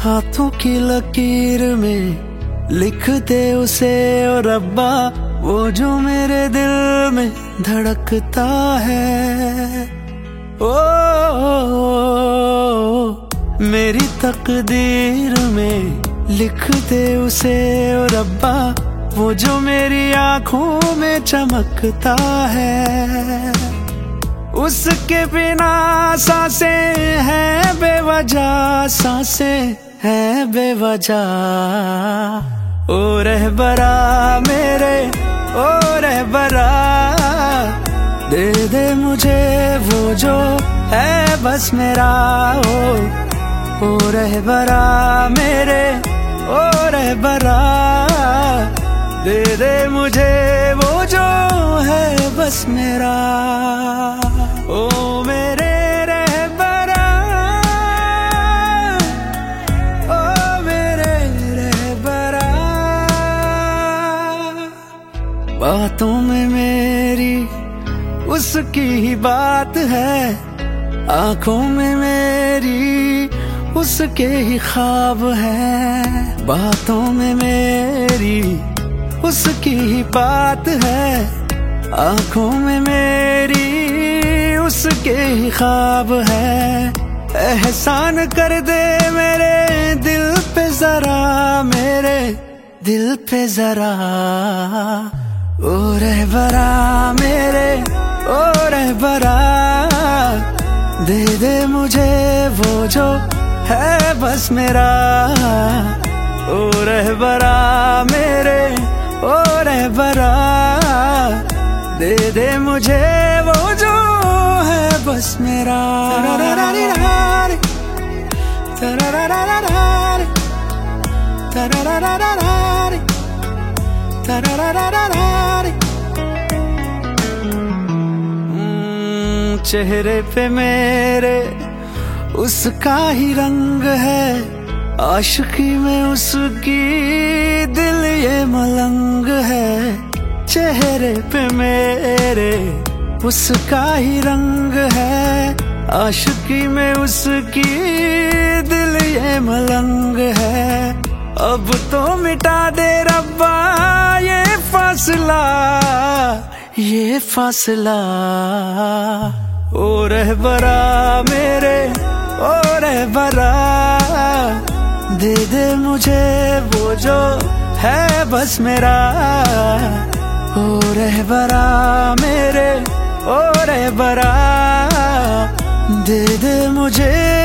हाथों की लकीर में लिख दे उसे ओ रब्बा, वो जो मेरे दिल में धड़कता है। ओ मेरी तकदीर में लिख दे उसे ओ रब्बा, वो जो मेरी आंखों में चमकता है। उसके बिना सांसें हैं बेवजह, सांसें हैं बेवजह। ओ रहबरा मेरे, ओ रहबरा, दे दे मुझे वो जो है बस मेरा। ओ रहबरा मेरे, ओ रहबरा, दे दे मुझे वो जो है बस मेरा। ओ मेरे रहबरा, ओ मेरे रहबरा। बातों में मेरी उसकी ही बात है, आंखों में मेरी उसके ही ख्वाब है। बातों में मेरी उसकी ही बात है, आंखों में मेरी उसके ही ख्वाब है। एहसान कर दे मेरे दिल पे जरा, मेरे दिल पे जरा। ओ रहबरा मेरे, ओ रहबरा, दे दे मुझे वो जो है बस मेरा। ओ रहबरा मेरे, ओ रहबरा, दे दे मुझे वो जो है बस मेरा। चेहरे पे मेरे उसका ही रंग है, आशिकी में उसकी दिल ये मलंग है। चेहरे पे मेरे उसका ही रंग है, आशिकी में उसकी दिल ये मलंग है। अब तो मिटा दे रब्बा ये फासला, ये फासला। ओ रहबरा मेरे, ओ रहबरा, दे दे मुझे वो जो है बस मेरा। ओ रहबरा मेरे, ओ रहबरा, दे दे मुझे